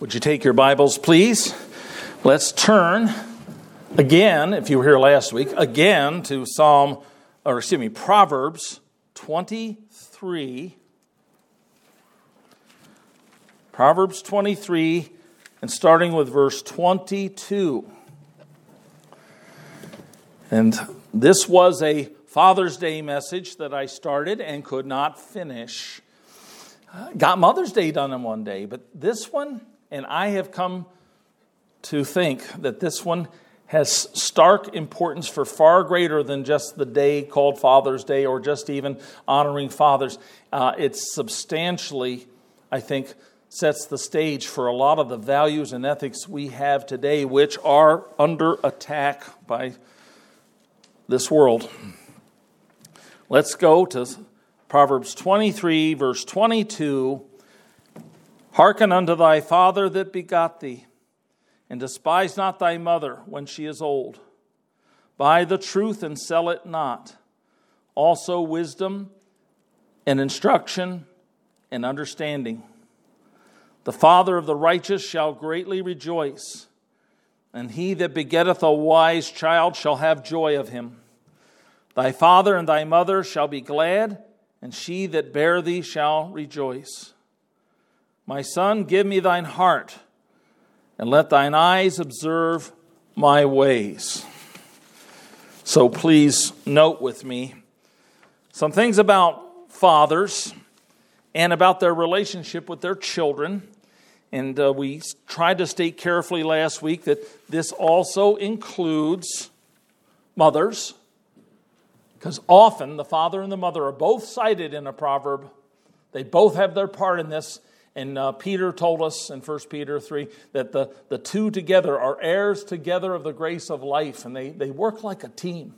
Would you take your Bibles, please? Let's turn again, if you were here last week, again to Proverbs 23. Proverbs 23, and starting with verse 22. And this was a Father's Day message that I started and could not finish. Got Mother's Day done in one day, but this one, and I have come to think that this one has stark importance for far greater than just the day called Father's Day or just even honoring fathers. It substantially, I think, sets the stage for a lot of the values and ethics we have today, which are under attack by this world. Let's go to Proverbs 23, verse 22. Hearken unto thy father that begot thee, and despise not thy mother when she is old. Buy the truth and sell it not. Also wisdom and instruction and understanding. The father of the righteous shall greatly rejoice, and he that begetteth a wise child shall have joy of him. Thy father and thy mother shall be glad, and she that bare thee shall rejoice. My son, give me thine heart, and let thine eyes observe my ways. So please note with me some things about fathers and about their relationship with their children. And we tried to state carefully last week that this also includes mothers, because often the father and the mother are both cited in a proverb. They both have their part in this. And Peter told us in 1 Peter 3 that the two together are heirs together of the grace of life, and they work like a team.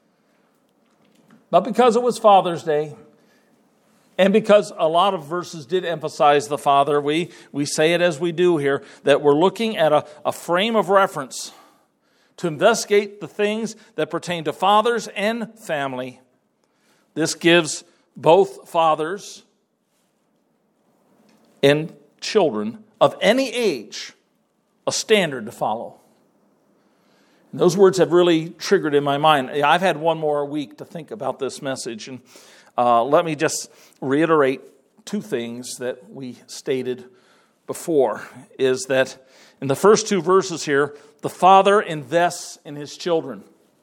But because it was Father's Day, and because a lot of verses did emphasize the father, we say it as we do here, that we're looking at a frame of reference to investigate the things that pertain to fathers and family. This gives both fathers and children of any age a standard to follow. And those words have really triggered in my mind. I've had one more week to think about this message, and let me just reiterate two things that we stated before, is that in the first two verses here, the father invests in his children.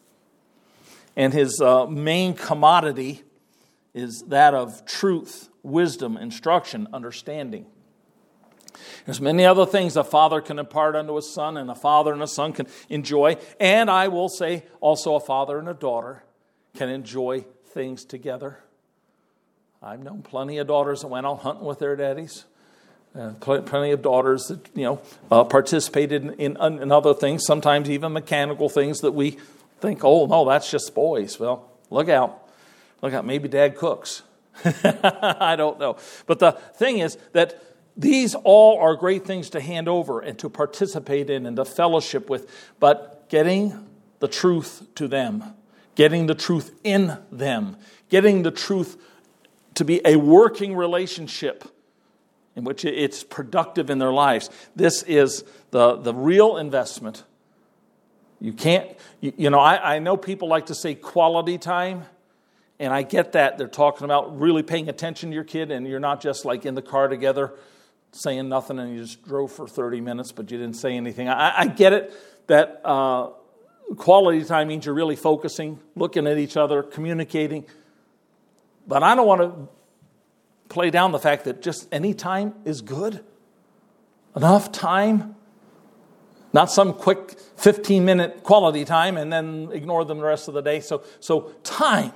And his main commodity is that of truth, wisdom, instruction, understanding. There's many other things a father can impart unto his son, and a father and a son can enjoy. And I will say also a father and a daughter can enjoy things together. I've known plenty of daughters that went out hunting with their daddies. Plenty of daughters that participated in other things, sometimes even mechanical things that we think, oh no, that's just boys. Well, look out, maybe dad cooks. I don't know. But the thing is that these all are great things to hand over and to participate in and to fellowship with, but getting the truth to them, getting the truth in them, getting the truth to be a working relationship in which it's productive in their lives. This is the real investment. You can't, I know people like to say quality time, and I get that. They're talking about really paying attention to your kid, and you're not just like in the car together saying nothing and you just drove for 30 minutes, but you didn't say anything. I get it that quality time means you're really focusing, looking at each other, communicating. But I don't want to play down the fact that just any time is good. Enough time. Not some quick 15-minute quality time and then ignore them the rest of the day. So time.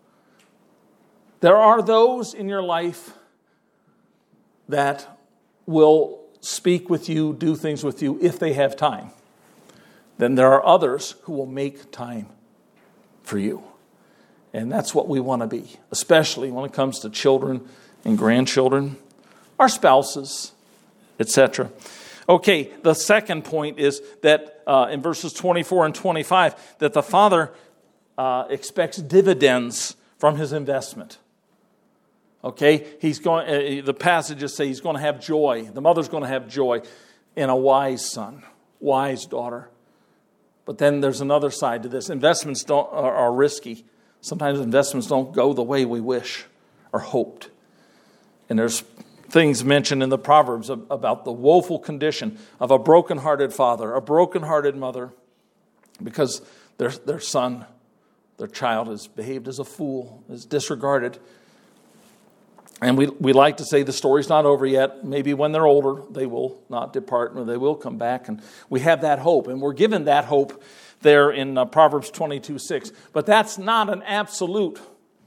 There are those in your life that will speak with you, do things with you if they have time. Then there are others who will make time for you. And that's what we want to be, especially when it comes to children and grandchildren, our spouses, etc. Okay, the second point is that in verses 24 and 25, that the father expects dividends from his investment. Okay, he's going. The passages say he's going to have joy. The mother's going to have joy. and a wise son, wise daughter. But then there's another side to this. Investments are risky. Sometimes investments don't go the way we wish or hoped. And there's things mentioned in the Proverbs about the woeful condition of a broken-hearted father, a broken-hearted mother, because their son, their child, has behaved as a fool, is disregarded. And we like to say the story's not over yet. Maybe when they're older, they will not depart, or they will come back. And we have that hope. And we're given that hope there in Proverbs 22:6. But that's not an absolute.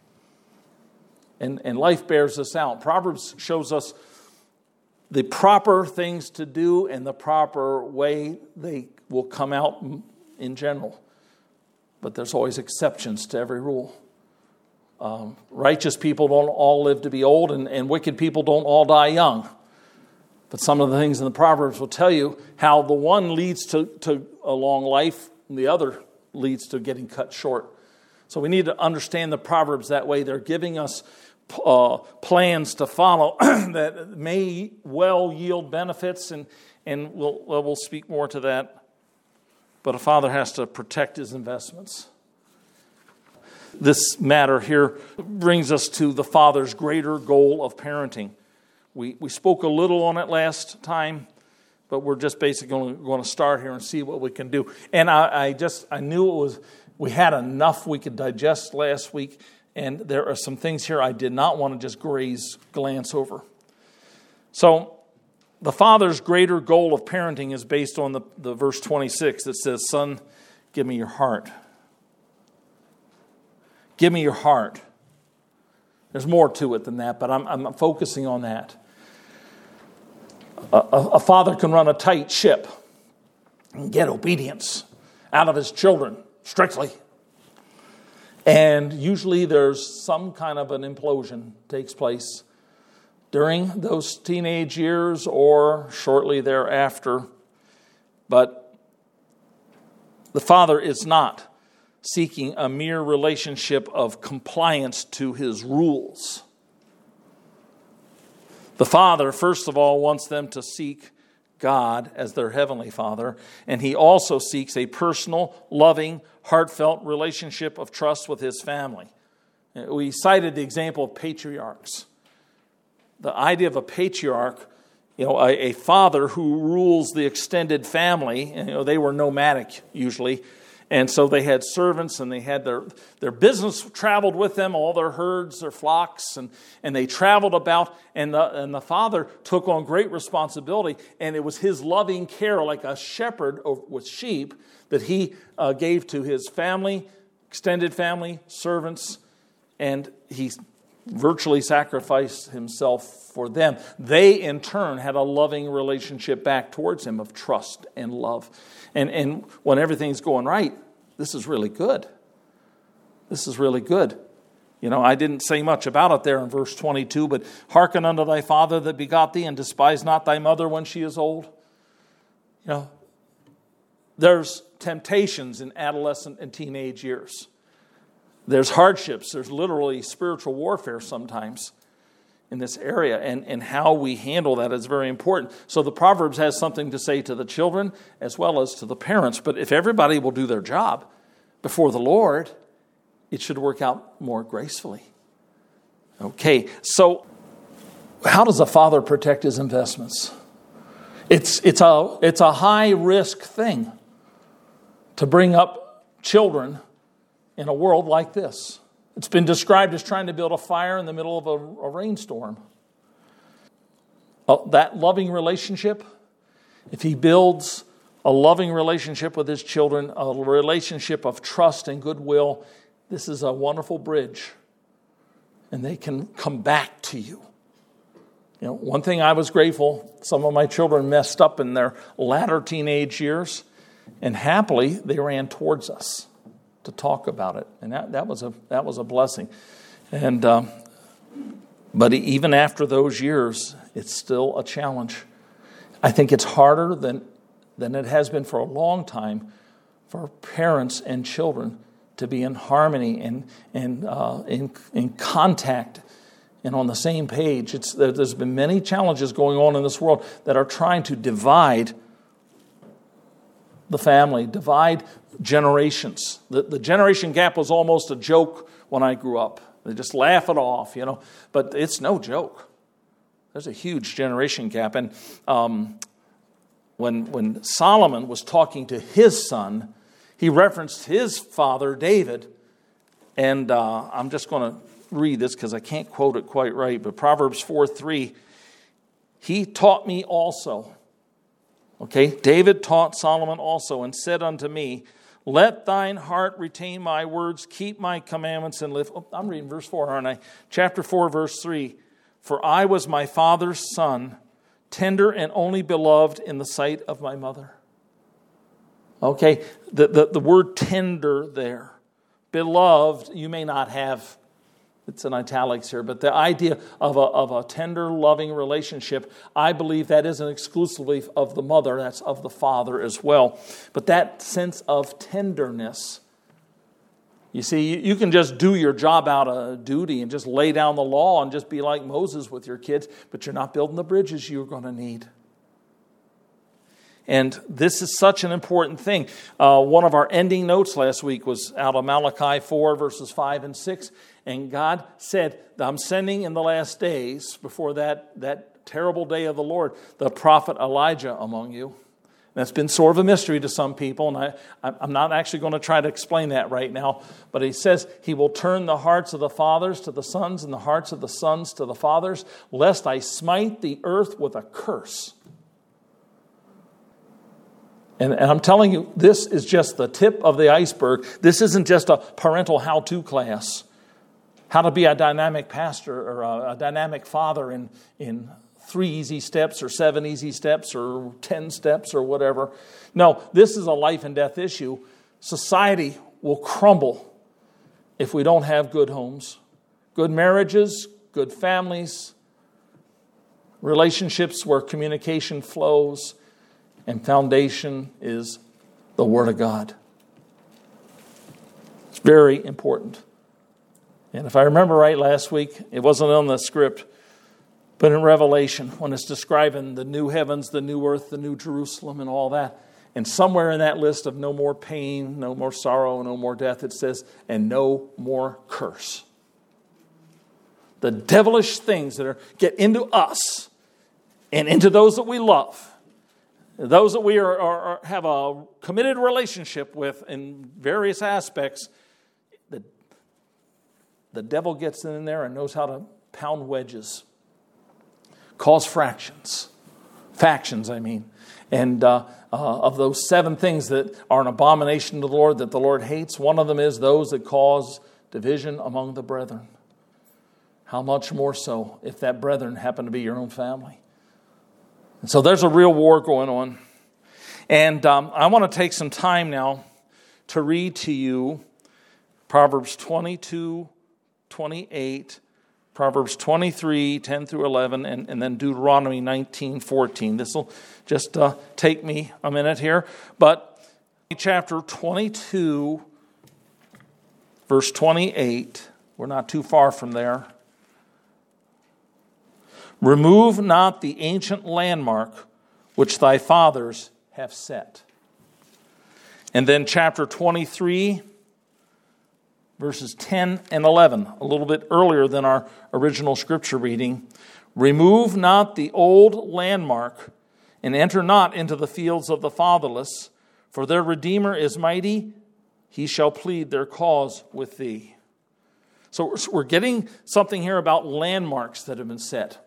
And life bears this out. Proverbs shows us the proper things to do and the proper way they will come out in general. But there's always exceptions to every rule. Righteous people don't all live to be old, and wicked people don't all die young. But some of the things in the Proverbs will tell you how the one leads to a long life and the other leads to getting cut short. So we need to understand the Proverbs that way. They're giving us plans to follow that may well yield benefits, and we'll speak more to that. But a father has to protect his investments. This matter here brings us to the father's greater goal of parenting. We spoke a little on it last time, but we're just basically going to start here and see what we can do. And I knew we had enough we could digest last week, and there are some things here I did not want to just glance over. So the father's greater goal of parenting is based on the verse 26 that says, "Son, give me your heart." Give me your heart. There's more to it than that, but I'm focusing on that. A father can run a tight ship and get obedience out of his children strictly. And usually there's some kind of an implosion takes place during those teenage years or shortly thereafter. But the father is not seeking a mere relationship of compliance to his rules. The father, first of all, wants them to seek God as their heavenly Father, and he also seeks a personal, loving, heartfelt relationship of trust with his family. We cited the example of patriarchs. The idea of a patriarch, a father who rules the extended family, and they were nomadic usually. And so they had servants, and they had their business traveled with them, all their herds, their flocks, and they traveled about. And the father took on great responsibility, and it was his loving care, like a shepherd with sheep, that he gave to his family, extended family, servants, and he virtually sacrificed himself for them. They, in turn, had a loving relationship back towards him of trust and love. And when everything's going right, this is really good. This is really good. I didn't say much about it there in verse 22, but hearken unto thy father that begot thee, and despise not thy mother when she is old. There's temptations in adolescent and teenage years. There's hardships. There's literally spiritual warfare sometimes in this area, and how we handle that is very important. So the Proverbs has something to say to the children as well as to the parents. But if everybody will do their job before the Lord, it should work out more gracefully. Okay, so how does a father protect his investments? It's a high risk thing to bring up children in a world like this. It's been described as trying to build a fire in the middle of a rainstorm. That loving relationship, if he builds a loving relationship with his children, a relationship of trust and goodwill, this is a wonderful bridge. And they can come back to you. One thing I was grateful, some of my children messed up in their latter teenage years, and happily they ran towards us to talk about it, and that was a blessing. And but even after those years, it's still a challenge. I think it's harder than it has been for a long time for parents and children to be in harmony and in contact and on the same page. There's been many challenges going on in this world that are trying to divide the family, divide generations. The generation gap was almost a joke when I grew up. They just laugh it off, but it's no joke. There's a huge generation gap. And when Solomon was talking to his son, he referenced his father, David. And I'm just going to read this because I can't quote it quite right. But Proverbs 4:3, he taught me also. Okay, David taught Solomon also and said unto me, let thine heart retain my words, keep my commandments and live. Oh, I'm reading verse 4, aren't I? Chapter 4, verse 3. For I was my father's son, tender and only beloved in the sight of my mother. Okay, the word tender there. Beloved, you may not have, it's in italics here, but the idea of a tender, loving relationship, I believe that isn't exclusively of the mother, that's of the father as well. But that sense of tenderness, you see, you can just do your job out of duty and just lay down the law and just be like Moses with your kids, but you're not building the bridges you're going to need. And this is such an important thing. One of our ending notes last week was out of Malachi 4, verses 5 and 6. And God said, I'm sending in the last days, before that terrible day of the Lord, the prophet Elijah among you. That's been sort of a mystery to some people, and I'm not actually going to try to explain that right now. But he says he will turn the hearts of the fathers to the sons and the hearts of the sons to the fathers, lest I smite the earth with a curse. And I'm telling you, this is just the tip of the iceberg. This isn't just a parental how-to class. How to be a dynamic pastor or a dynamic father in 3 easy steps or 7 easy steps or 10 steps or whatever. No, this is a life and death issue. Society will crumble if we don't have good homes, good marriages, good families, relationships where communication flows, and foundation is the Word of God. It's very important. And if I remember right last week, it wasn't on the script, but in Revelation, when it's describing the new heavens, the new earth, the new Jerusalem, and all that, and somewhere in that list of no more pain, no more sorrow, no more death, it says, and no more curse. The devilish things that get into us and into those that we love, those that we have a committed relationship with in various aspects, the devil gets in there and knows how to pound wedges, cause factions, And of those 7 things that are an abomination to the Lord, that the Lord hates, one of them is those that cause division among the brethren. How much more so if that brethren happen to be your own family? And so there's a real war going on. And I want to take some time now to read to you Proverbs 22, 28, Proverbs 23, 10 through 11, and then Deuteronomy 19, 14. This will just take me a minute here. But chapter 22, verse 28, we're not too far from there. Remove not the ancient landmark which thy fathers have set. And then chapter 23, verses 10 and 11, a little bit earlier than our original scripture reading. Remove not the old landmark, and enter not into the fields of the fatherless, for their Redeemer is mighty, he shall plead their cause with thee. So we're getting something here about landmarks that have been set.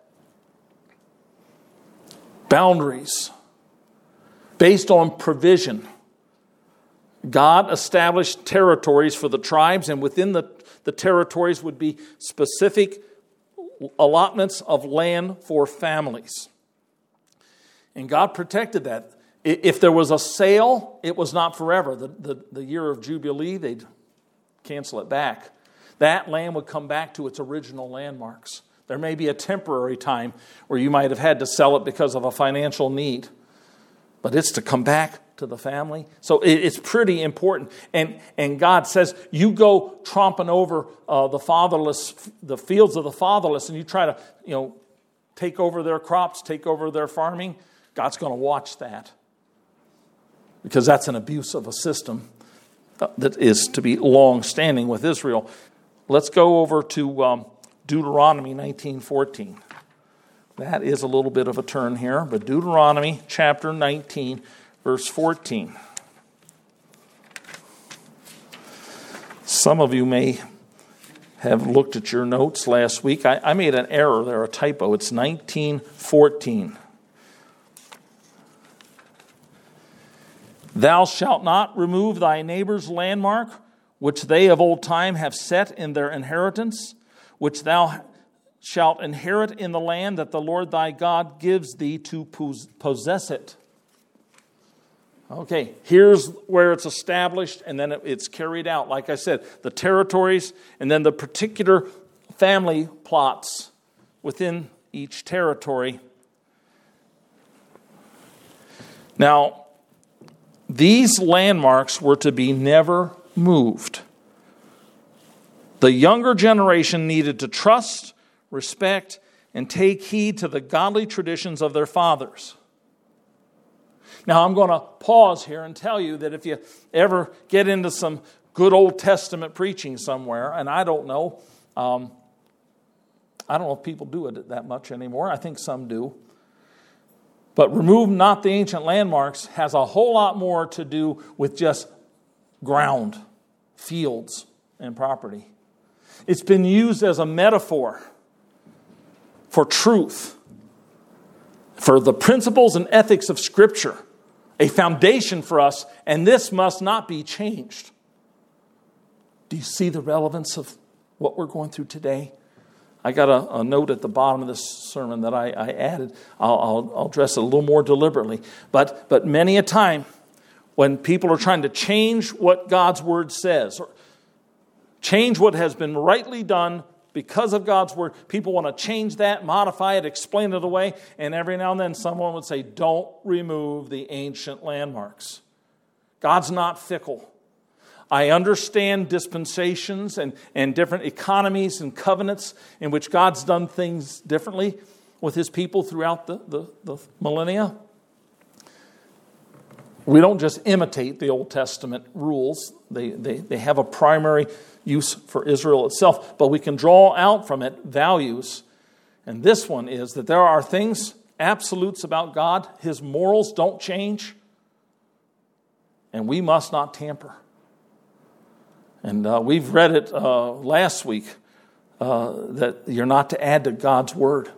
Boundaries based on provision. God established territories for the tribes, and within the territories would be specific allotments of land for families. And God protected that. If there was a sale, it was not forever. The year of Jubilee, they'd cancel it back. That land would come back to its original landmarks. There may be a temporary time where you might have had to sell it because of a financial need. but it's to come back to the family. So it's pretty important. And God says, you go tromping over the fatherless, the fields of the fatherless, and you try to, take over their crops, take over their farming. God's going to watch that, because that's an abuse of a system that is to be long-standing with Israel. Let's go over to Deuteronomy 19:14. That is a little bit of a turn here, but Deuteronomy chapter 19, verse 14. Some of you may have looked at your notes last week. I made an error there, a typo. It's 19:14. Thou shalt not remove thy neighbor's landmark, which they of old time have set in their inheritance, which thou shalt inherit in the land that the Lord thy God gives thee to possess it. Okay, here's where it's established, and then it's carried out. Like I said, the territories, and then the particular family plots within each territory. Now, these landmarks were to be never moved. The younger generation needed to trust, respect, and take heed to the godly traditions of their fathers. Now, I'm going to pause here and tell you that if you ever get into some good Old Testament preaching somewhere, and I don't know if people do it that much anymore. I think some do. But remove not the ancient landmarks has a whole lot more to do with just ground, fields, and property. It's been used as a metaphor for truth, for the principles and ethics of Scripture, a foundation for us, and this must not be changed. Do you see the relevance of what we're going through today? I got a note at the bottom of this sermon that I added. I'll address it a little more deliberately. But many a time when people are trying to change what God's Word says, or change what has been rightly done because of God's Word, people want to change that, modify it, explain it away, and every now and then someone would say, don't remove the ancient landmarks. God's not fickle. I understand dispensations and different economies and covenants in which God's done things differently with His people throughout the millennia. We don't just imitate the Old Testament rules. They have a primary use for Israel itself, but we can draw out from it values. And this one is that there are things, absolutes about God. His morals don't change, and we must not tamper. And we've read it last week, that you're not to add to God's Word.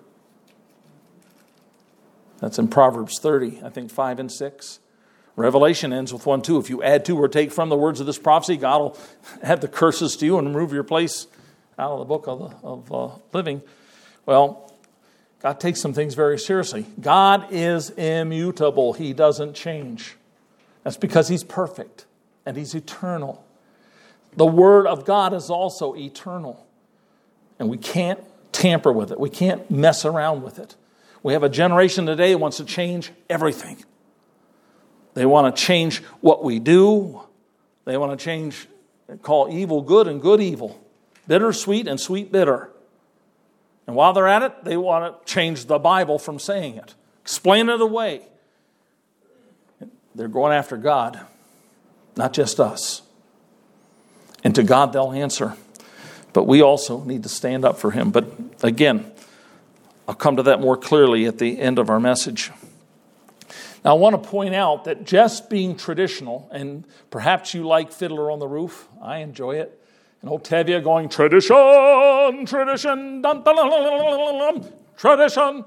That's in Proverbs 30, I think 5 and 6. Revelation ends with 1-2. If you add to or take from the words of this prophecy, God will add the curses to you and remove your place out of the book of living. Well, God takes some things very seriously. God is immutable. He doesn't change. That's because He's perfect and He's eternal. The Word of God is also eternal. And we can't tamper with it. We can't mess around with it. We have a generation today that wants to change everything. They want to change what we do. They want to call evil good and good evil. Bitter sweet and sweet bitter. And while they're at it, they want to change the Bible from saying it. Explain it away. They're going after God, not just us. And to God they'll answer. But we also need to stand up for Him. But again, I'll come to that more clearly at the end of our message. Now I want to point out that just being traditional, and perhaps you like Fiddler on the Roof, I enjoy it, and old Tevye going, tradition, tradition, dun, dun, dun, dun, dun, tradition,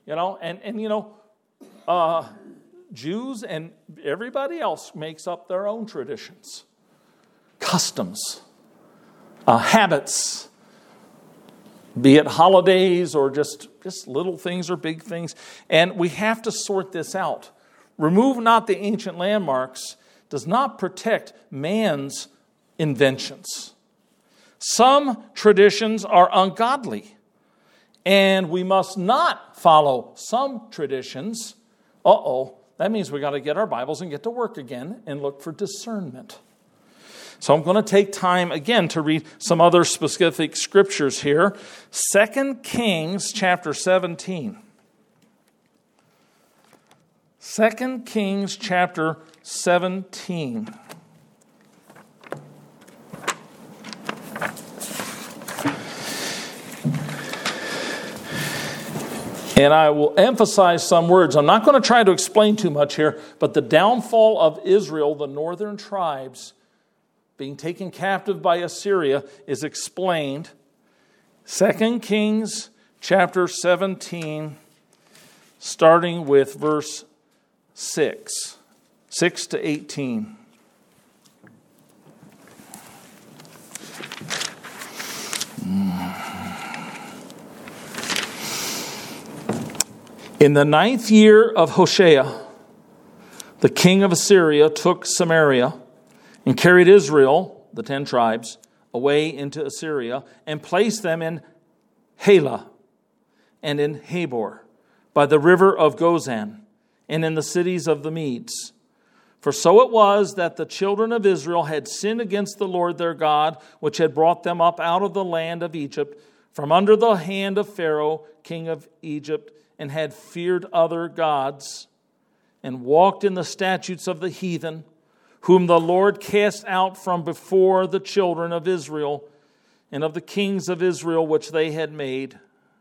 Jews and everybody else makes up their own traditions. Customs, habits, be it holidays or just little things or big things. And we have to sort this out. Remove not the ancient landmarks does not protect man's inventions. Some traditions are ungodly, and we must not follow some traditions. that means we got to get our Bibles and get to work again and look for discernment. So I'm going to take time again to read some other specific scriptures here. 2 Kings chapter 17. 2 Kings chapter 17. And I will emphasize some words. I'm not going to try to explain too much here, but the downfall of Israel, the northern tribes, being taken captive by Assyria, is explained. 2 Kings chapter 17, starting with verse 6 to 18. In the 9th year of Hoshea, the king of Assyria took Samaria and carried Israel, the 10 tribes, away into Assyria and placed them in Halah and in Habor, by the river of Gozan, and in the cities of the Medes. For so it was that the children of Israel had sinned against the Lord their God, which had brought them up out of the land of Egypt, from under the hand of Pharaoh, king of Egypt, and had feared other gods, and walked in the statutes of the heathen, whom the Lord cast out from before the children of Israel, and of the kings of Israel which they had made.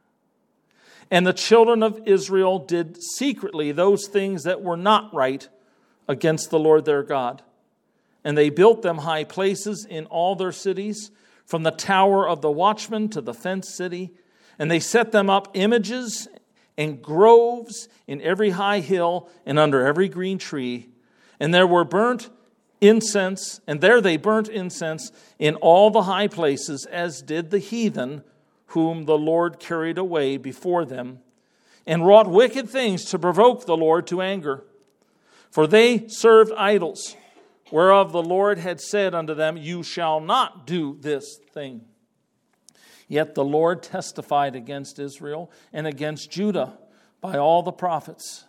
And the children of Israel did secretly those things that were not right against the Lord their God. And they built them high places in all their cities, from the tower of the watchman to the fenced city. And they set them up images and groves in every high hill and under every green tree. And there were burnt incense, and there they burnt incense in all the high places, as did the heathen, whom the Lord carried away before them, and wrought wicked things to provoke the Lord to anger. For they served idols, whereof the Lord had said unto them, You shall not do this thing. Yet the Lord testified against Israel and against Judah by all the prophets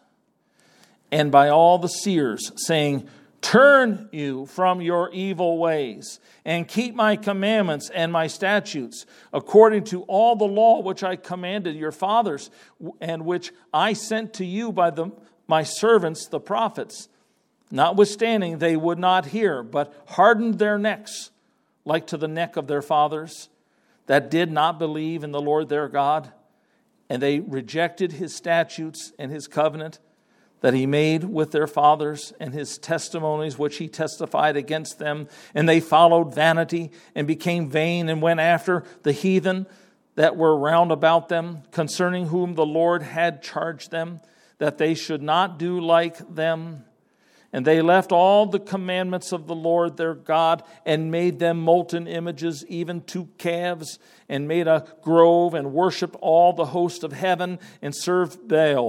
and by all the seers, saying, Turn you from your evil ways, and keep my commandments and my statutes, according to all the law which I commanded your fathers, and which I sent to you by my servants the prophets. Notwithstanding, they would not hear, but hardened their necks, like to the neck of their fathers, that did not believe in the Lord their God. And they rejected his statutes and his covenant that he made with their fathers, and his testimonies which he testified against them. And they followed vanity and became vain, and went after the heathen that were round about them, concerning whom the Lord had charged them, that they should not do like them. And they left all the commandments of the Lord their God, and made them molten images, even to calves, and made a grove, and worshipped all the host of heaven, and served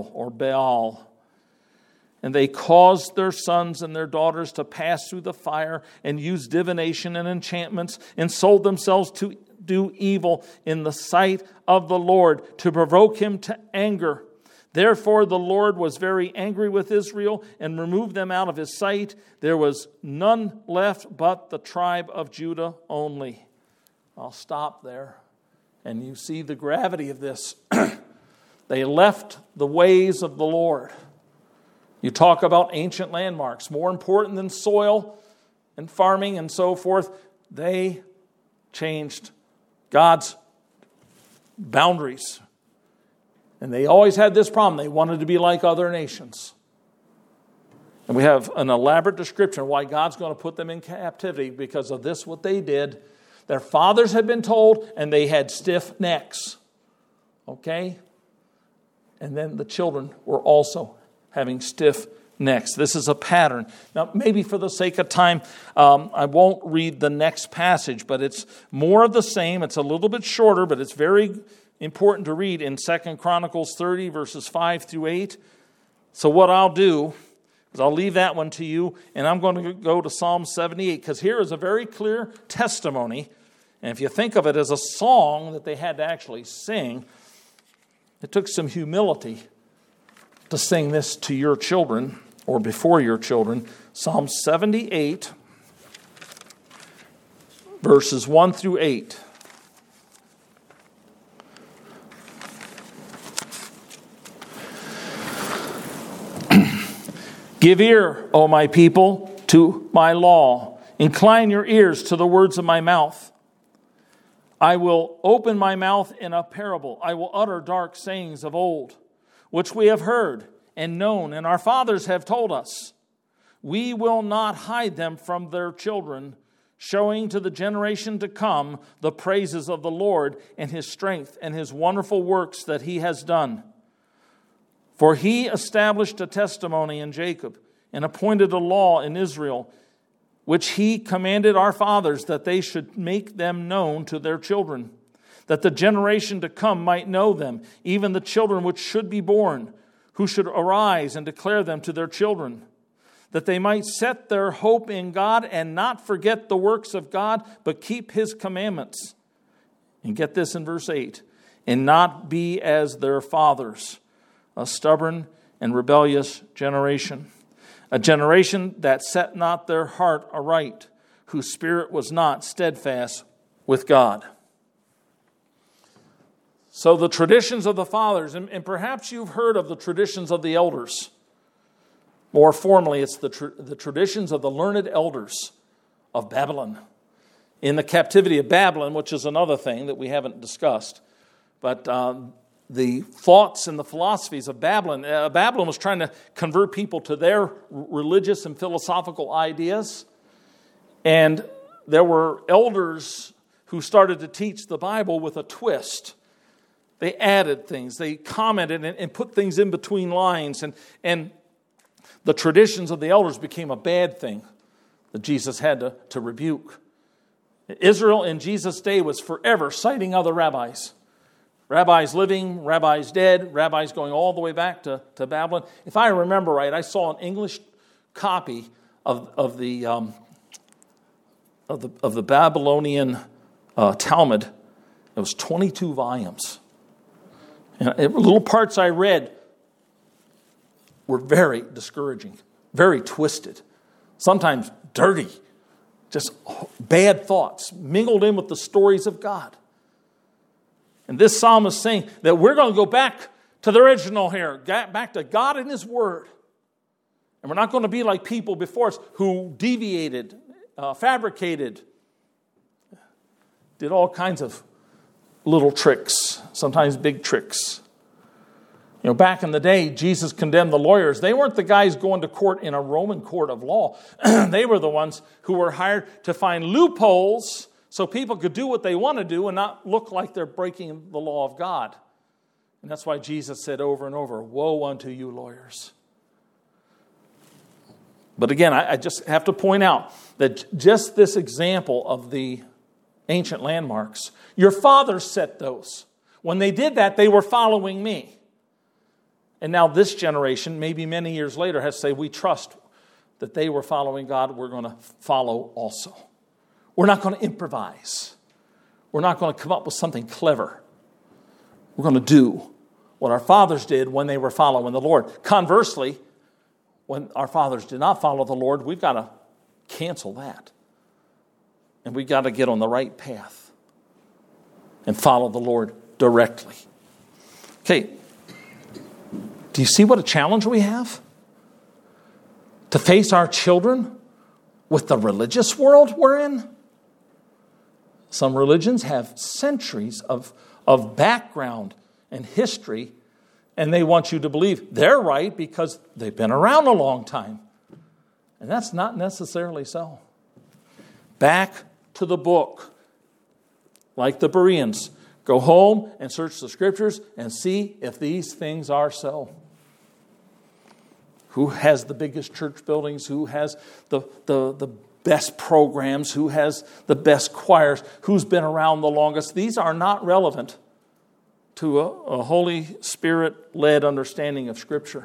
Baal. And they caused their sons and their daughters to pass through the fire, and used divination and enchantments, and sold themselves to do evil in the sight of the Lord, to provoke him to anger. Therefore the Lord was very angry with Israel, and removed them out of his sight. There was none left but the tribe of Judah only. I'll stop there. And you see the gravity of this. They left the ways of the Lord. You talk about ancient landmarks, more important than soil and farming and so forth. They changed God's boundaries. And they always had this problem. They wanted to be like other nations. And we have an elaborate description of why God's going to put them in captivity because of this, what they did. Their fathers had been told, and they had stiff necks. Okay? And then the children were also having stiff necks. This is a pattern. Now, maybe for the sake of time, I won't read the next passage, but it's more of the same. It's a little bit shorter, but it's very important to read in 2 Chronicles 30, verses 5 through 8. So what I'll do is I'll leave that one to you, and I'm going to go to Psalm 78, because here is a very clear testimony. And if you think of it as a song that they had to actually sing, it took some humility to sing this to your children. or before your children. Psalm 78, verses 1 through 8. Give ear, O my people, to my law. Incline your ears to the words of my mouth. I will open my mouth in a parable. I will utter dark sayings of old, which we have heard and known, and our fathers have told us. We will not hide them from their children, showing to the generation to come the praises of the Lord and His strength and His wonderful works that He has done. For He established a testimony in Jacob and appointed a law in Israel, which He commanded our fathers that they should make them known to their children, that the generation to come might know them, even the children which should be born, who should arise and declare them to their children, that they might set their hope in God and not forget the works of God, but keep His commandments. And get this in verse 8, and not be as their fathers, a stubborn and rebellious generation, a generation that set not their heart aright, whose spirit was not steadfast with God. So the traditions of the fathers, and perhaps you've heard of the traditions of the elders. More formally, it's the traditions of the learned elders of Babylon. In the captivity of Babylon, which is another thing that we haven't discussed, but the thoughts and the philosophies of Babylon. Babylon was trying to convert people to their religious and philosophical ideas. And there were elders who started to teach the Bible with a twist. They added things. They commented and put things in between lines. And the traditions of the elders became a bad thing that Jesus had to rebuke. Israel in Jesus' day was forever citing other rabbis. Rabbis living, rabbis dead, rabbis going all the way back to Babylon. If I remember right, I saw an English copy of the Babylonian Talmud. It was 22 volumes. And little parts I read were very discouraging, very twisted, sometimes dirty, just bad thoughts mingled in with the stories of God. And this psalm is saying that we're going to go back to the original here, back to God and His Word. And we're not going to be like people before us who deviated, fabricated, did all kinds of little tricks, sometimes big tricks. You know, back in the day, Jesus condemned the lawyers. They weren't the guys going to court in a Roman court of law. They were the ones who were hired to find loopholes so people could do what they want to do and not look like they're breaking the law of God. And that's why Jesus said over and over, "Woe unto you, lawyers." But again, I just have to point out that just this example of the ancient landmarks, your fathers set those. When they did that, they were following me. And now this generation, maybe many years later, has to say, we trust that they were following God. We're going to follow also. We're not going to improvise. We're not going to come up with something clever. We're going to do what our fathers did when they were following the Lord. Conversely, when our fathers did not follow the Lord, we've got to cancel that. And we've got to get on the right path and follow the Lord directly. Okay, do you see what a challenge we have? To face our children with the religious world we're in? Some religions have centuries of background and history, and they want you to believe they're right because they've been around a long time. And that's not necessarily so. Back to the book. Like the Bereans, go home and search the Scriptures and see if these things are so. Who has the biggest church buildings? Who has the best programs? Who has the best choirs? Who's been around the longest? These are not relevant to a Holy Spirit-led understanding of Scripture.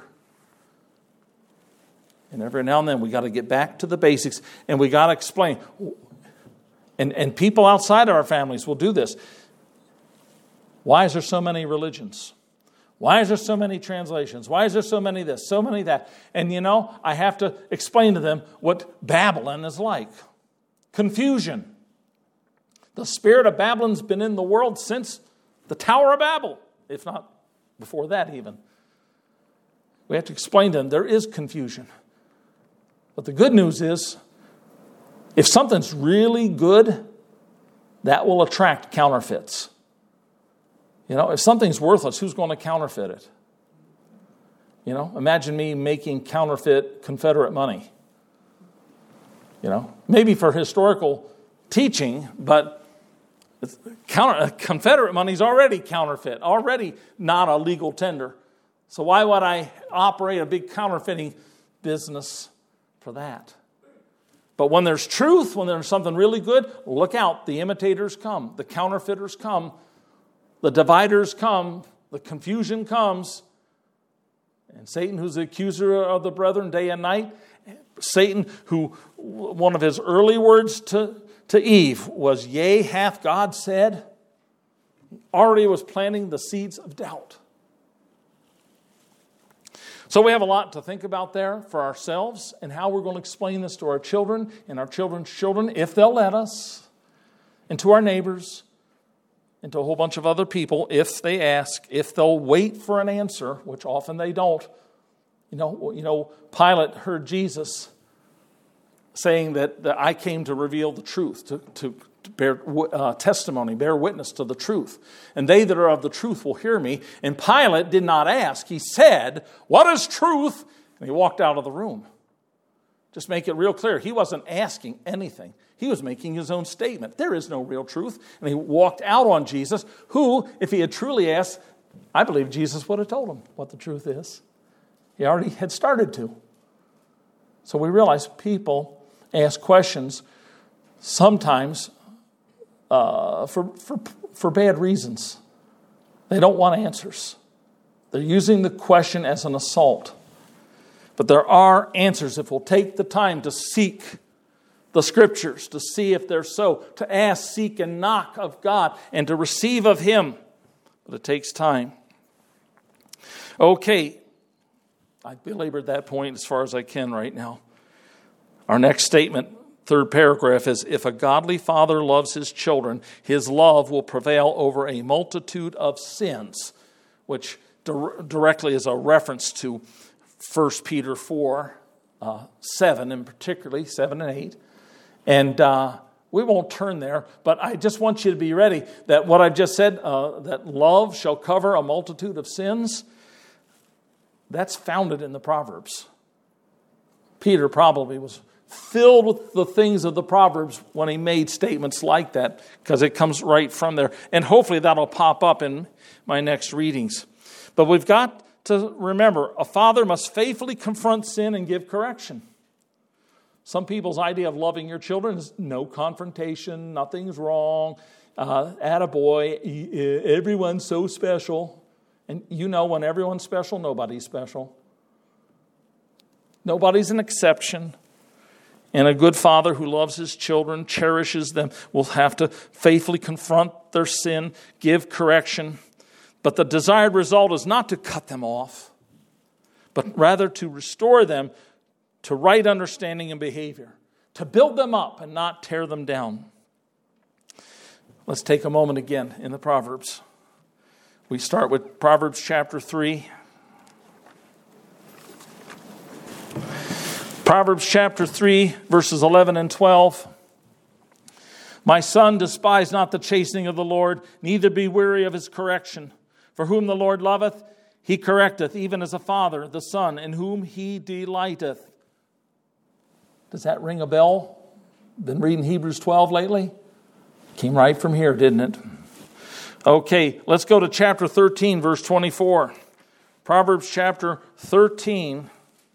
And every now and then we got to get back to the basics and we got to explain. And people outside of our families will do this. Why is there so many religions? Why is there so many translations? Why is there so many this, so many that? And I have to explain to them what Babylon is like. Confusion. The spirit of Babylon's been in the world since the Tower of Babel, if not before that even. We have to explain to them there is confusion. But the good news is, if something's really good, that will attract counterfeits. If something's worthless, who's going to counterfeit it? Imagine me making counterfeit Confederate money. Maybe for historical teaching, but Confederate money's already counterfeit, already not a legal tender. So why would I operate a big counterfeiting business for that? But when there's truth, when there's something really good, look out. The imitators come. The counterfeiters come. The dividers come. The confusion comes. And Satan, who's the accuser of the brethren day and night, Satan, who one of his early words to Eve was, "Yea, hath God said," already was planting the seeds of doubt. So we have a lot to think about there for ourselves and how we're going to explain this to our children and our children's children, if they'll let us, and to our neighbors, and to a whole bunch of other people, if they ask, if they'll wait for an answer, which often they don't. Pilate heard Jesus saying that I came to reveal the truth, to bear testimony, bear witness to the truth. And they that are of the truth will hear me. And Pilate did not ask. He said, "What is truth?" And he walked out of the room. Just make it real clear. He wasn't asking anything. He was making his own statement. There is no real truth. And he walked out on Jesus, who, if he had truly asked, I believe Jesus would have told him what the truth is. He already had started to. So we realize people ask questions sometimes for bad reasons. They don't want answers. They're using the question as an assault. But there are answers if we'll take the time to seek the Scriptures, to see if they're so, to ask, seek, and knock of God, and to receive of Him. But it takes time. Okay, I've belabored that point as far as I can right now. Our next statement, third paragraph, is, if a godly father loves his children, his love will prevail over a multitude of sins, which directly is a reference to 1 Peter 4, 7, and particularly 7 and 8. And we won't turn there, but I just want you to be ready that what I've just said, that love shall cover a multitude of sins, that's founded in the Proverbs. Peter probably was filled with the things of the Proverbs when he made statements like that, because it comes right from there. And hopefully that'll pop up in my next readings. But we've got to remember, a father must faithfully confront sin and give correction. Some people's idea of loving your children is no confrontation, nothing's wrong, attaboy, everyone's so special. And when everyone's special, nobody's special. Nobody's an exception. And a good father who loves his children, cherishes them, will have to faithfully confront their sin, give correction. But the desired result is not to cut them off, but rather to restore them to right understanding and behavior, to build them up and not tear them down. Let's take a moment again in the Proverbs. We start with Proverbs chapter 3. Proverbs chapter 3, verses 11 and 12. My son, despise not the chastening of the Lord, neither be weary of his correction. For whom the Lord loveth, he correcteth, even as a father, the son, in whom he delighteth. Does that ring a bell? Been reading Hebrews 12 lately? Came right from here, didn't it? Okay, let's go to chapter 13, verse 24. Proverbs chapter 13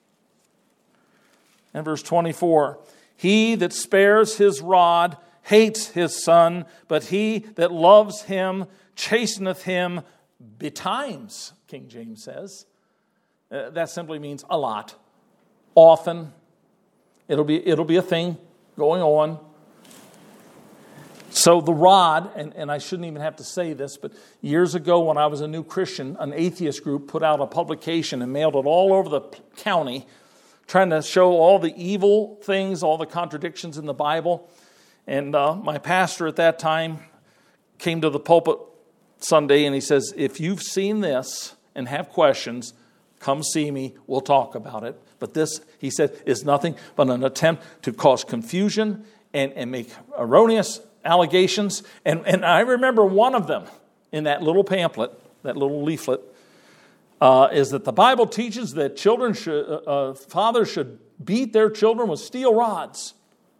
and verse 24. He that spares his rod hates his son, but he that loves him chasteneth him betimes, King James says. That simply means a lot. Often. It'll be a thing going on. So the rod, and I shouldn't even have to say this, but years ago when I was a new Christian, an atheist group put out a publication and mailed it all over the county, trying to show all the evil things, all the contradictions in the Bible. And my pastor at that time came to the pulpit Sunday and he says, if you've seen this and have questions, come see me, we'll talk about it. But this, he said, is nothing but an attempt to cause confusion and make erroneous allegations. And I remember one of them in that little pamphlet, that little leaflet, is that the Bible teaches that fathers should beat their children with steel rods.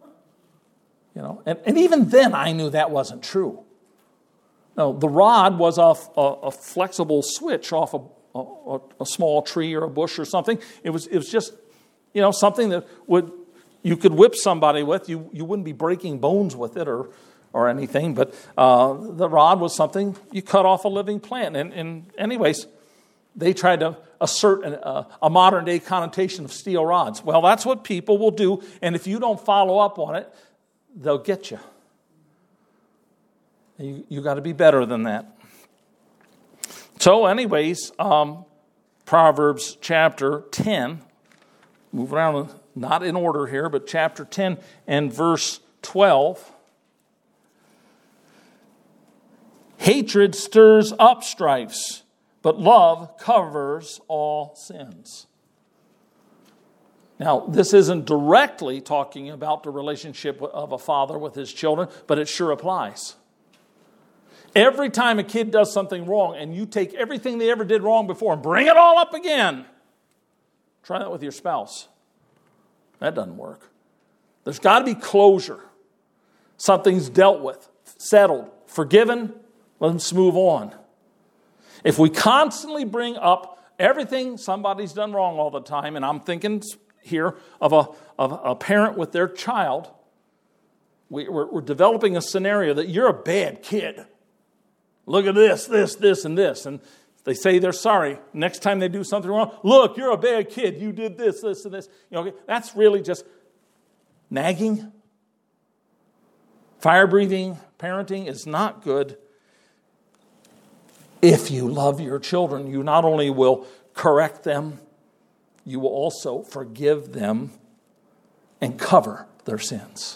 And even then I knew that wasn't true. No, the rod was a flexible switch off a small tree or a bush or something. It was just, something that you could whip somebody with. You wouldn't be breaking bones with it or anything, but the rod was something you cut off a living plant. And anyways, they tried to assert a modern-day connotation of steel rods. Well, that's what people will do, and if you don't follow up on it, they'll get you. You got to be better than that. So anyways, Proverbs chapter 10, move around, not in order here, but chapter 10 and verse 12. Hatred stirs up strifes, but love covers all sins. Now, this isn't directly talking about the relationship of a father with his children, but it sure applies. Every time a kid does something wrong and you take everything they ever did wrong before and bring it all up again, try that with your spouse. That doesn't work. There's got to be closure. Something's dealt with, settled, forgiven. Let's move on. If we constantly bring up everything somebody's done wrong all the time, and I'm thinking here of a parent with their child, we're developing a scenario that you're a bad kid. Look at this, and this. And they say they're sorry. Next time they do something wrong, look, you're a bad kid. You did this, and this. That's really just nagging. Fire-breathing parenting is not good. If you love your children, you not only will correct them, you will also forgive them and cover their sins.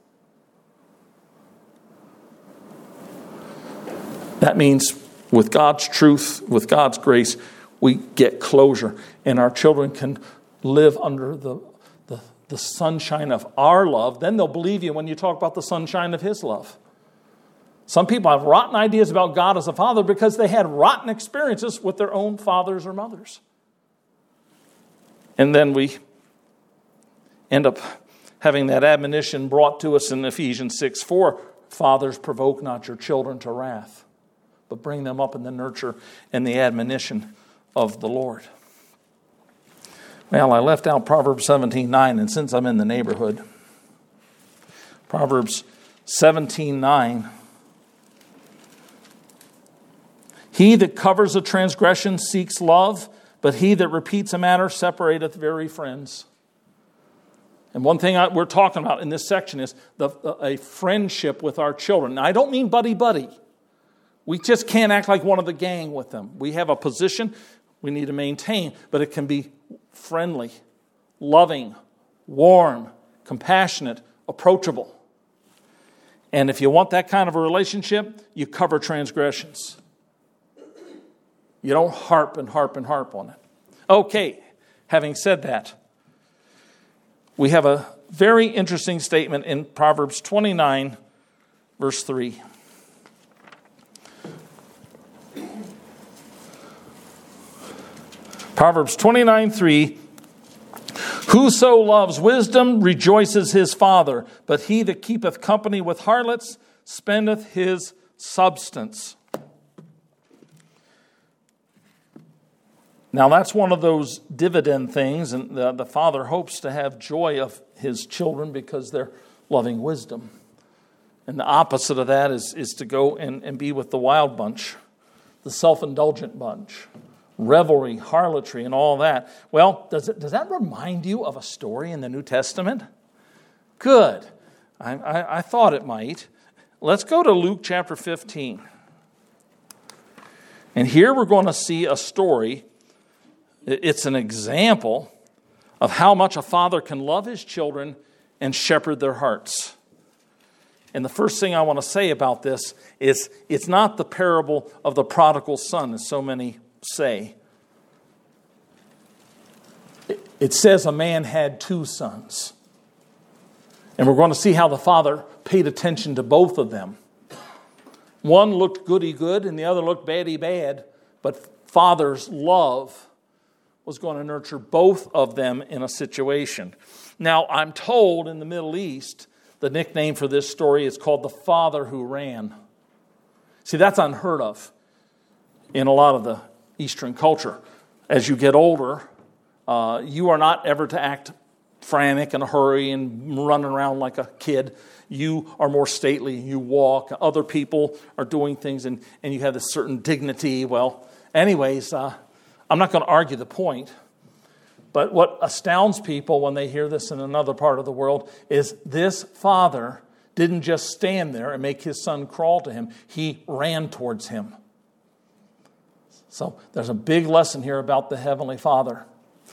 That means with God's truth, with God's grace, we get closure. And our children can live under the sunshine of our love. Then they'll believe you when you talk about the sunshine of His love. Some people have rotten ideas about God as a father because they had rotten experiences with their own fathers or mothers. And then we end up having that admonition brought to us in Ephesians 6:4. Fathers, provoke not your children to wrath, but bring them up in the nurture and the admonition of the Lord. Well, I left out Proverbs 17:9, and since I'm in the neighborhood, Proverbs 17:9. He that covers a transgression seeks love, but he that repeats a matter separateth very friends. And one thing we're talking about in this section is a friendship with our children. Now, I don't mean buddy-buddy. We just can't act like one of the gang with them. We have a position we need to maintain, but it can be friendly, loving, warm, compassionate, approachable. And if you want that kind of a relationship, you cover transgressions. You don't harp on it. Okay, having said that, we have a very interesting statement in Proverbs 29, verse 3. Proverbs 29:3. Whoso loves wisdom rejoices his father, but he that keepeth company with harlots spendeth his substance. Now that's one of those dividend things, and the father hopes to have joy of his children because they're loving wisdom. And the opposite of that is to go and be with the wild bunch, the self-indulgent bunch. Revelry, harlotry, and all that. Well, does that remind you of a story in the New Testament? Good. I thought it might. let's go to Luke chapter 15. And here we're going to see a story. It's an example of how much a father can love his children and shepherd their hearts. And the first thing I want to say about this is it's not the parable of the prodigal son, as so many say. It says a man had two sons. And we're going to see how the father paid attention to both of them. One looked goody-good and the other looked baddy-bad. But father's love was going to nurture both of them in a situation. Now, I'm told in the Middle East, the nickname for this story is called the father who ran. See, that's unheard of in a lot of the Eastern culture. As you get older, you are not ever to act frantic in a hurry and running around like a kid. You are more stately. You walk. Other people are doing things, and you have this certain dignity. Well, anyways, I'm not going to argue the point. But what astounds people when they hear this in another part of the world is this father didn't just stand there and make his son crawl to him. He ran towards him. So there's a big lesson here about the Heavenly Father.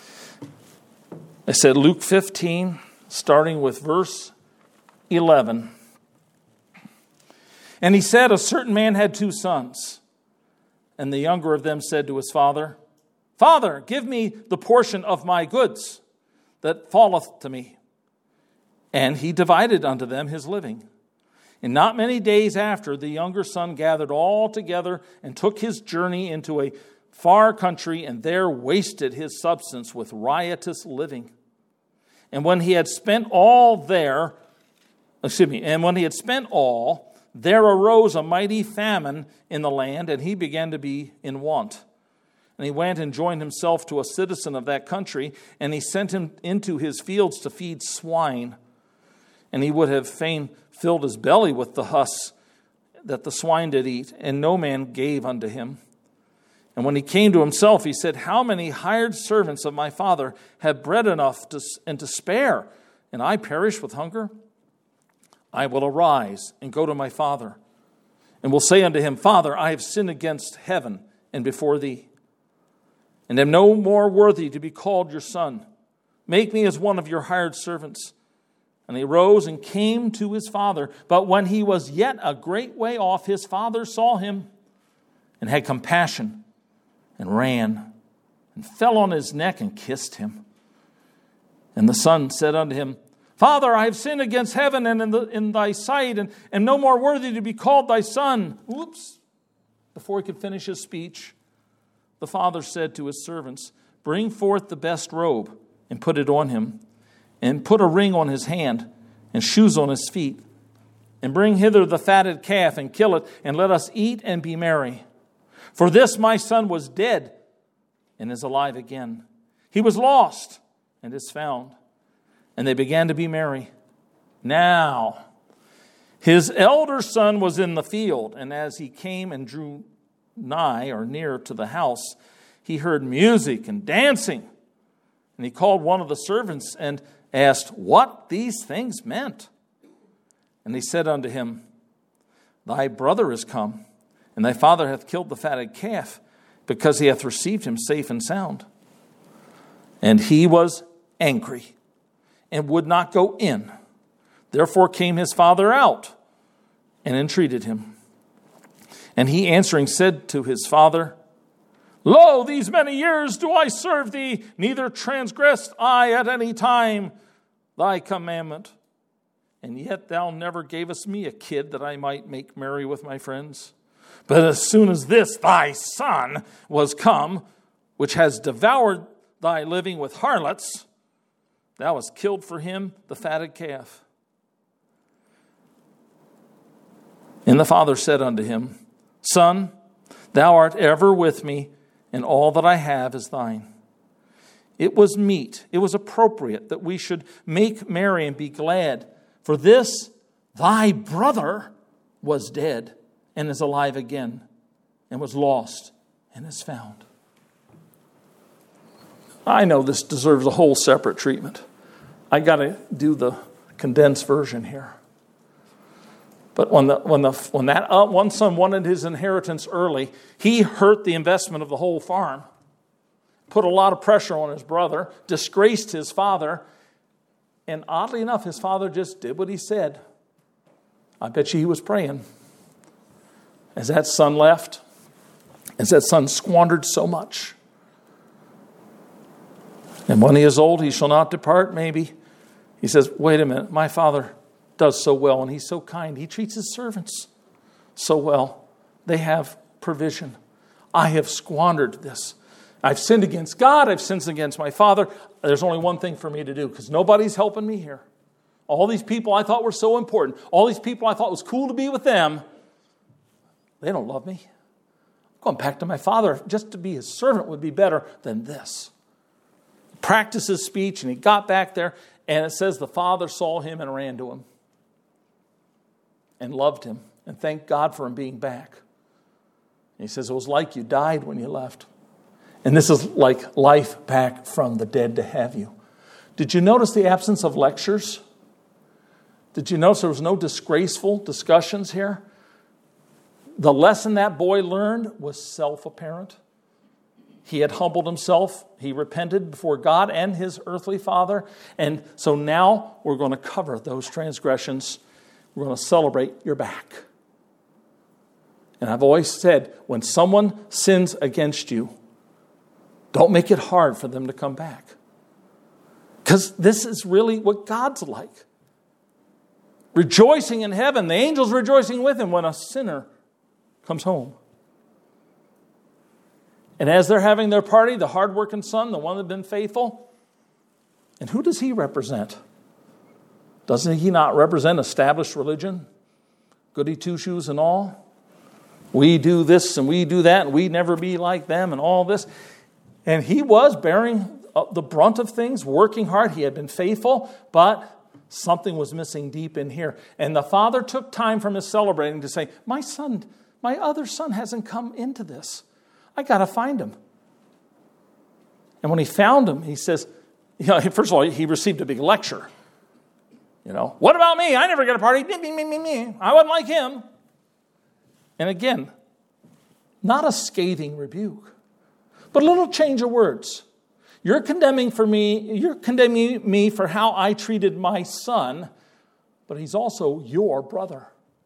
I said Luke 15, starting with verse 11. And he said, a certain man had two sons. And the younger of them said to his father, Father, give me the portion of my goods that falleth to me. And he divided unto them his living. And not many days after, the younger son gathered all together and took his journey into a far country, and there wasted his substance with riotous living. And when he had spent all, there arose a mighty famine in the land, and he began to be in want. And he went and joined himself to a citizen of that country, and he sent him into his fields to feed swine. And he would have fain filled his belly with the husks that the swine did eat, and no man gave unto him. And when he came to himself, he said, How many hired servants of my father have bread enough to spare, and I perish with hunger? I will arise and go to my father, and will say unto him, Father, I have sinned against heaven and before thee, and am no more worthy to be called your son. Make me as one of your hired servants. And he rose and came to his father. But when he was yet a great way off, his father saw him and had compassion and ran and fell on his neck and kissed him. And the son said unto him, Father, I have sinned against heaven and in thy sight, and am no more worthy to be called thy son. Oops. Before he could finish his speech, the father said to his servants, Bring forth the best robe and put it on him, and put a ring on his hand and shoes on his feet. And bring hither the fatted calf and kill it, and let us eat and be merry. For this my son was dead and is alive again. He was lost and is found. And they began to be merry. Now, his elder son was in the field, and as he came and drew nigh or near to the house, he heard music and dancing. And he called one of the servants and asked what these things meant. And he said unto him, Thy brother is come, and thy father hath killed the fatted calf, because he hath received him safe and sound. And he was angry, and would not go in. Therefore came his father out, and entreated him. And he answering said to his father, Lo, these many years do I serve thee, neither transgressed I at any time thy commandment. And yet thou never gavest me a kid that I might make merry with my friends. But as soon as this thy son was come, which has devoured thy living with harlots, thou hast killed for him the fatted calf. And the father said unto him, Son, thou art ever with me, and all that I have is thine. It was meet, it was appropriate that we should make merry and be glad. For this thy brother was dead and is alive again, and was lost and is found. I know this deserves a whole separate treatment. I got to do the condensed version here. But when that one son wanted his inheritance early, he hurt the investment of the whole farm, put a lot of pressure on his brother, disgraced his father, and oddly enough, his father just did what he said. I bet you he was praying. As that son left, as that son squandered so much. And when he is old, he shall not depart, maybe. He says, wait a minute, my father does so well, and he's so kind. He treats his servants so well. They have provision. I have squandered this. I've sinned against God. I've sinned against my father. There's only one thing for me to do because nobody's helping me here. All these people I thought were so important, all these people I thought was cool to be with them, they don't love me. I'm going back to my father. Just to be his servant would be better than this. He practiced his speech, and he got back there, and it says the father saw him and ran to him and loved him and thanked God for him being back. And he says, it was like you died when you left. And this is like life back from the dead to have you. Did you notice the absence of lectures? Did you notice there was no disgraceful discussions here? The lesson that boy learned was self-apparent. He had humbled himself. He repented before God and his earthly father. And so now we're going to cover those transgressions. We're going to celebrate your back. And I've always said, when someone sins against you, don't make it hard for them to come back. Because this is really what God's like. Rejoicing in heaven, the angels rejoicing with him when a sinner comes home. And as they're having their party, the hardworking son, the one that had been faithful, and who does he represent? Doesn't he not represent established religion? Goody two-shoes and all? We do this and we do that and we never be like them and all this. And he was bearing the brunt of things, working hard. He had been faithful, but something was missing deep in here. And the father took time from his celebrating to say, my other son hasn't come into this. I got to find him. And when he found him, he says, first of all, he received a big lecture. What about me? I never got a party. Me. I wasn't like him. And again, not a scathing rebuke, but a little change of words. You're condemning me for how I treated my son, but he's also your brother.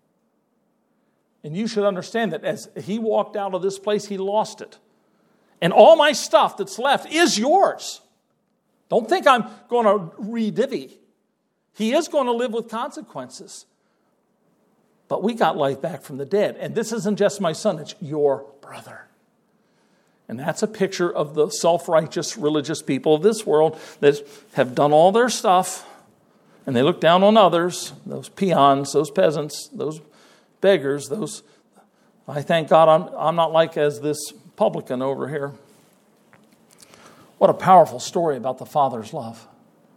And you should understand that as he walked out of this place, he lost it. And all my stuff that's left is yours. Don't think I'm going to re-divvy. He is going to live with consequences. But we got life back from the dead. And this isn't just my son, it's your brother. And that's a picture of the self-righteous religious people of this world that have done all their stuff, and they look down on others, those peons, those peasants, those beggars, those. I thank God I'm not like as this publican over here. What a powerful story about the Father's love.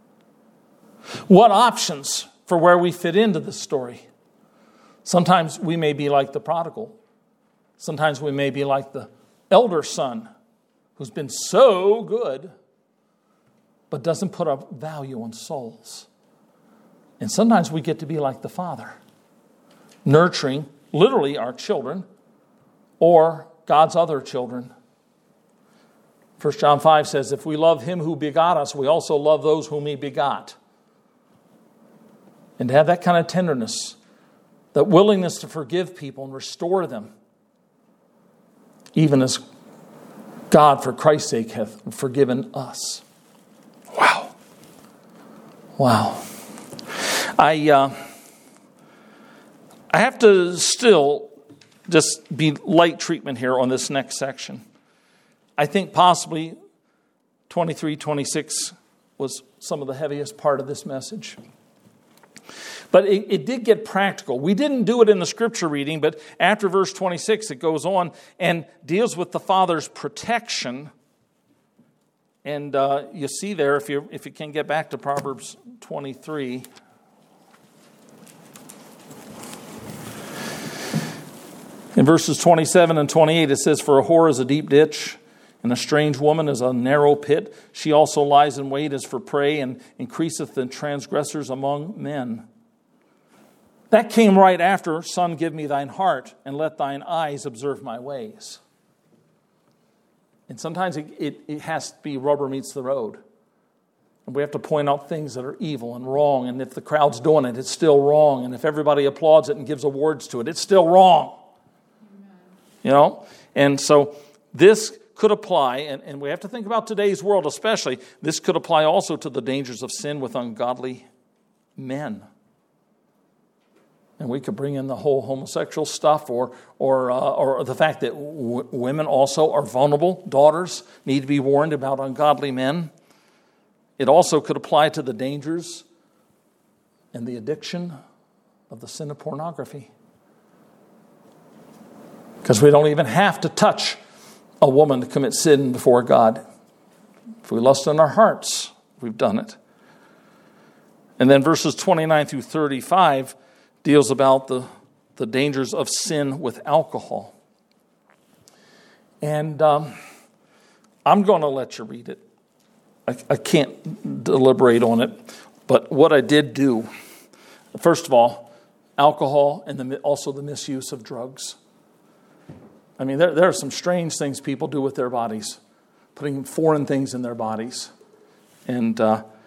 What options for where we fit into this story? Sometimes we may be like the prodigal. Sometimes we may be like the elder son who's been so good but doesn't put a value on souls. And sometimes we get to be like the Father, nurturing literally our children or God's other children. 1 John 5 says, if we love him who begot us, we also love those whom he begot. And to have that kind of tenderness, that willingness to forgive people and restore them, even as God, for Christ's sake, hath forgiven us. Wow. I have to still just be light treatment here on this next section. I think possibly 23, 26 was some of the heaviest part of this message. But it did get practical. We didn't do it in the scripture reading, but after verse 26, it goes on and deals with the Father's protection. And you see there, if you can get back to Proverbs 23. In verses 27 and 28, it says, for a whore is a deep ditch, and a strange woman is a narrow pit. She also lies in wait as for prey, and increaseth the transgressors among men. That came right after, Son, give me thine heart, and let thine eyes observe my ways. And sometimes it has to be rubber meets the road. And we have to point out things that are evil and wrong. And if the crowd's doing it, it's still wrong. And if everybody applauds it and gives awards to it, it's still wrong. You know? And so this could apply, and we have to think about today's world especially, this could apply also to the dangers of sin with ungodly men. And we could bring in the whole homosexual stuff or the fact that women also are vulnerable. Daughters need to be warned about ungodly men. It also could apply to the dangers and the addiction of the sin of pornography. Because we don't even have to touch a woman to commit sin before God. If we lust in our hearts, we've done it. And then verses 29 through 35 deals about the dangers of sin with alcohol. And I'm going to let you read it. I can't deliberate on it. But what I did do, first of all, alcohol and also the misuse of drugs. I mean, there are some strange things people do with their bodies, putting foreign things in their bodies. And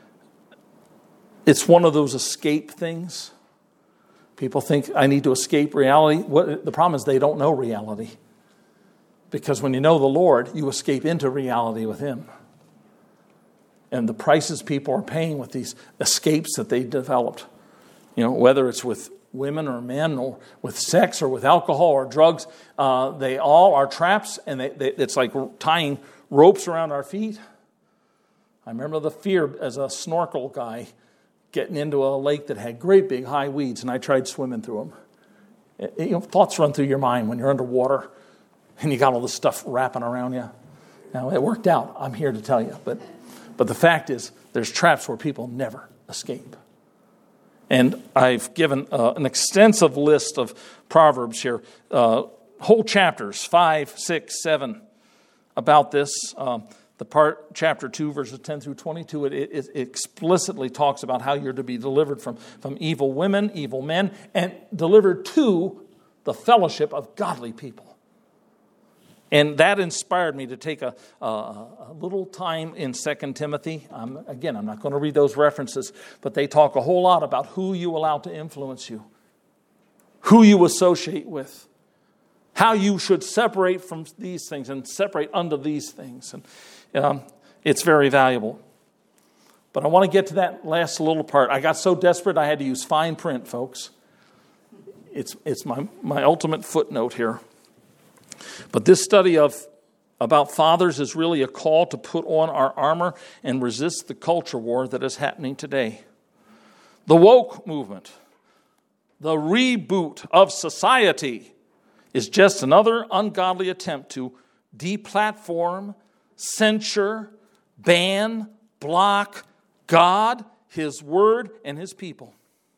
it's one of those escape things. People think, I need to escape reality. The problem is they don't know reality. Because when you know the Lord, you escape into reality with Him. And the prices people are paying with these escapes that they developed, you know, whether it's with women or men or with sex or with alcohol or drugs, they all are traps, and it's like tying ropes around our feet. I remember the fear as a snorkel guy getting into a lake that had great big high weeds, and I tried swimming through them. Thoughts run through your mind when you're underwater and you got all this stuff wrapping around you. Now, it worked out, I'm here to tell you. But the fact is, there's traps where people never escape. And I've given an extensive list of Proverbs here, whole chapters, 5, 6, 7, about this. The part, chapter 2, verses 10 through 22, it explicitly talks about how you're to be delivered from evil women, evil men, and delivered to the fellowship of godly people. And that inspired me to take a little time in 2 Timothy. I'm not going to read those references, but they talk a whole lot about who you allow to influence you, who you associate with, how you should separate from these things and separate unto these things. And it's very valuable. But I want to get to that last little part. I got so desperate I had to use fine print, folks. It's my ultimate footnote here. But this study about fathers is really a call to put on our armor and resist the culture war that is happening today. The woke movement, the reboot of society, is just another ungodly attempt to deplatform, censure, ban, block God, His Word, and His people.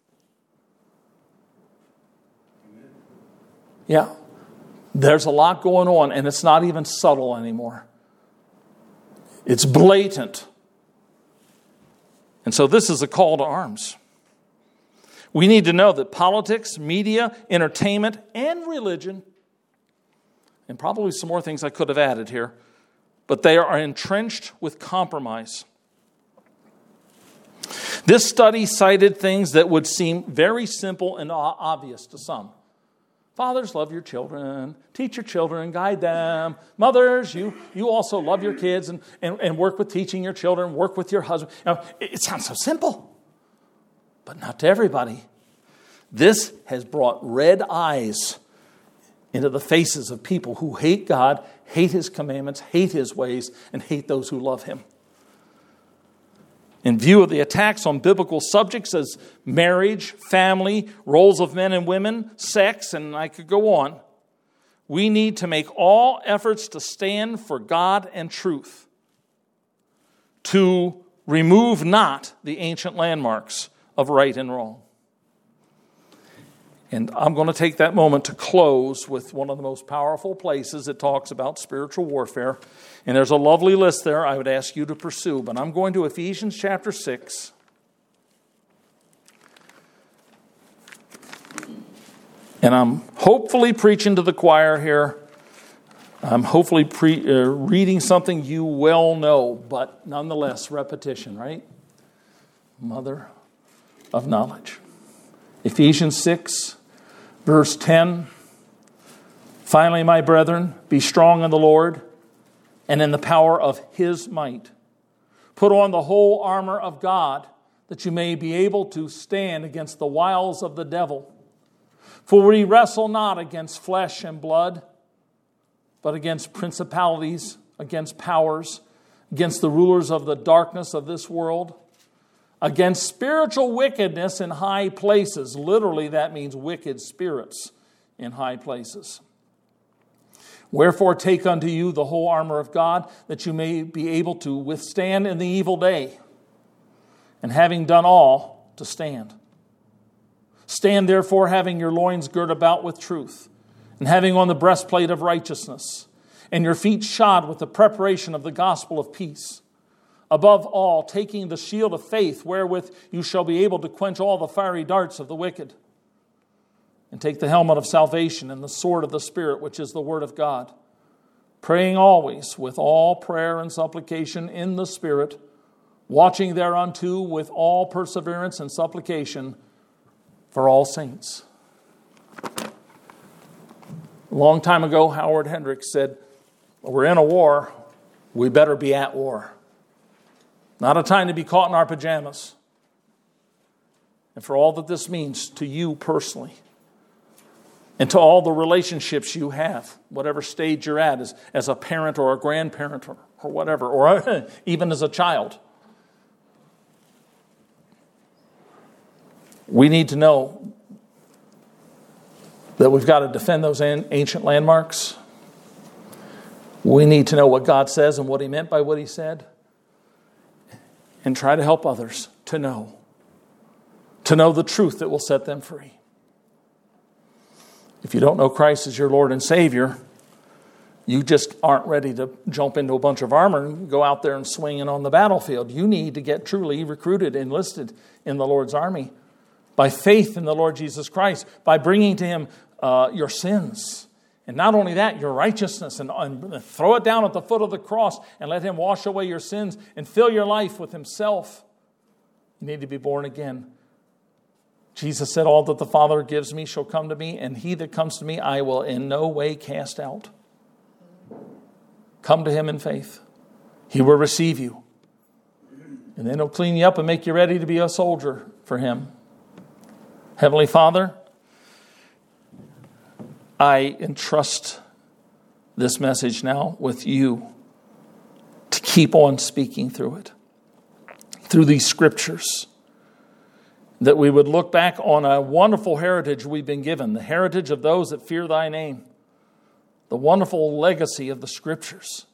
Yeah. There's a lot going on, and it's not even subtle anymore. It's blatant. And so this is a call to arms. We need to know that politics, media, entertainment, and religion, and probably some more things I could have added here, but they are entrenched with compromise. This study cited things that would seem very simple and obvious to some. Fathers, love your children. Teach your children, guide them. Mothers, you also love your kids and work with teaching your children, work with your husband. Now, it sounds so simple, but not to everybody. This has brought red eyes into the faces of people who hate God, hate His commandments, hate His ways, and hate those who love Him. In view of the attacks on biblical subjects as marriage, family, roles of men and women, sex, and I could go on, we need to make all efforts to stand for God and truth, to remove not the ancient landmarks of right and wrong. And I'm going to take that moment to close with one of the most powerful places that talks about spiritual warfare. And there's a lovely list there I would ask you to pursue. But I'm going to Ephesians chapter 6. And I'm hopefully preaching to the choir here. I'm hopefully reading something you well know, but nonetheless, repetition, right? Mother of knowledge. Ephesians 6, verse 10. Finally, my brethren, be strong in the Lord and in the power of His might. Put on the whole armor of God, that you may be able to stand against the wiles of the devil. For we wrestle not against flesh and blood, but against principalities, against powers, against the rulers of the darkness of this world, against spiritual wickedness in high places. Literally, that means wicked spirits in high places. Wherefore take unto you the whole armor of God, that you may be able to withstand in the evil day, and having done all, to stand. Stand therefore, having your loins girt about with truth, and having on the breastplate of righteousness, and your feet shod with the preparation of the gospel of peace. Above all, taking the shield of faith, wherewith you shall be able to quench all the fiery darts of the wicked. And take the helmet of salvation and the sword of the Spirit, which is the word of God, praying always with all prayer and supplication in the Spirit, watching thereunto with all perseverance and supplication for all saints. A long time ago, Howard Hendricks said, we're in a war, we better be at war. Not a time to be caught in our pajamas. And for all that this means to you personally, and to all the relationships you have, whatever stage you're at as a parent or a grandparent or whatever, or even as a child. We need to know that we've got to defend those ancient landmarks. We need to know what God says and what He meant by what He said. And try to help others to know the truth that will set them free. If you don't know Christ as your Lord and Savior, you just aren't ready to jump into a bunch of armor and go out there and swing it on the battlefield. You need to get truly recruited, enlisted in the Lord's army by faith in the Lord Jesus Christ, by bringing to Him your sins. And not only that, your righteousness, and throw it down at the foot of the cross and let Him wash away your sins and fill your life with Himself. You need to be born again. Jesus said, all that the Father gives me shall come to me, and he that comes to me I will in no way cast out. Come to Him in faith. He will receive you. And then He'll clean you up and make you ready to be a soldier for Him. Heavenly Father, I entrust this message now with you to keep on speaking through it, through these scriptures, that we would look back on a wonderful heritage we've been given, the heritage of those that fear Thy name, the wonderful legacy of the scriptures.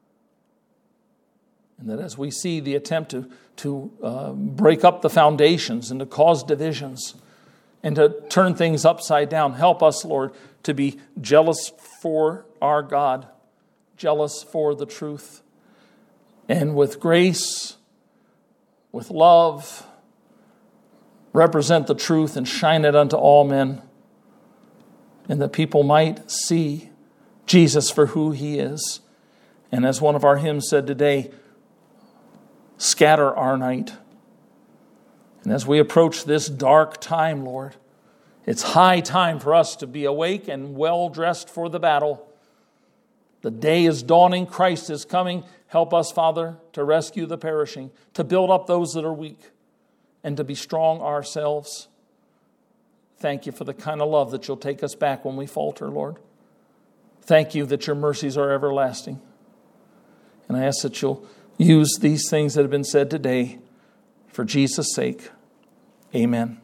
And that as we see the attempt to break up the foundations and to cause divisions and to turn things upside down, help us, Lord, to be jealous for our God, jealous for the truth, and with grace, with love, represent the truth and shine it unto all men, and that people might see Jesus for who He is. And as one of our hymns said today, scatter our night. And as we approach this dark time, Lord, it's high time for us to be awake and well-dressed for the battle. The day is dawning. Christ is coming. Help us, Father, to rescue the perishing, to build up those that are weak, and to be strong ourselves. Thank you for the kind of love that You'll take us back when we falter, Lord. Thank You that Your mercies are everlasting. And I ask that You'll use these things that have been said today for Jesus' sake. Amen.